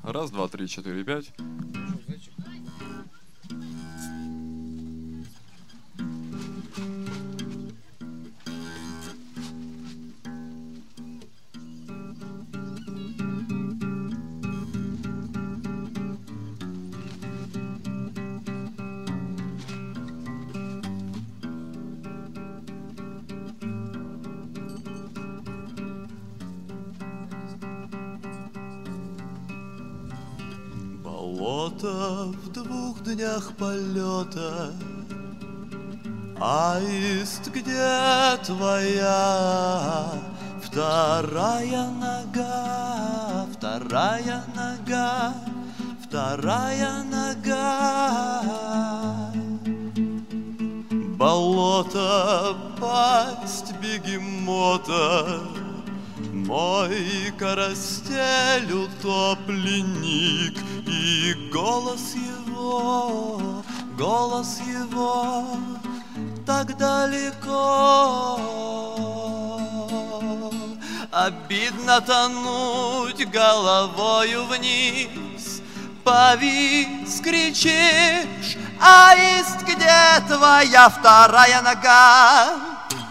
Раз, два, три, четыре, пять. Болото в 2 днях полета. Аист, где твоя вторая нога, вторая нога, вторая нога? Болото, пасть бегемота, мой карастель утопленник, и голос его так далеко. Обидно тонуть головою вниз, повис, кричишь: аист, где твоя вторая нога?